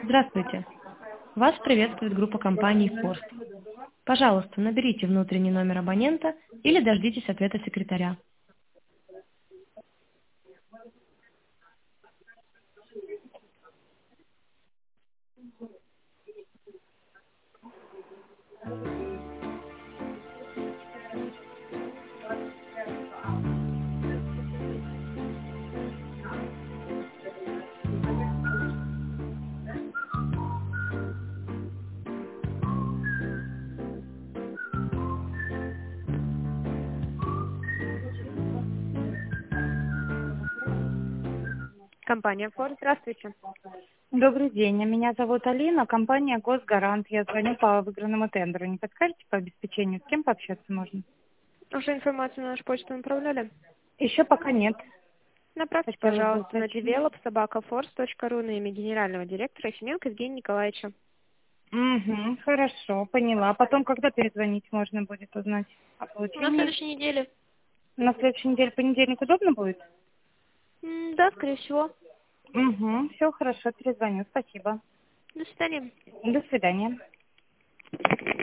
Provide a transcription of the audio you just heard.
Здравствуйте. Вас приветствует группа компаний Форст. Пожалуйста, наберите внутренний номер абонента или дождитесь ответа секретаря. Компания Форд, здравствуйте. Добрый день, меня зовут Алина, компания «Госгарант». Я звоню по выигранному тендеру. Не подскажете по обеспечению, с кем пообщаться можно? Уже информацию на нашу почту направляли? Еще пока нет. Направьте, Хотелось бы пожалуйста, на уточнить. develop@force.ru на имя генерального директора Семенко Евгения Николаевича. Угу, хорошо, поняла. Потом, когда перезвонить можно будет узнать о На получении? следующей неделе. На следующей неделе, понедельник, удобно будет? Да, скорее всего. Угу, все хорошо, перезвоню. Спасибо. До свидания. До свидания.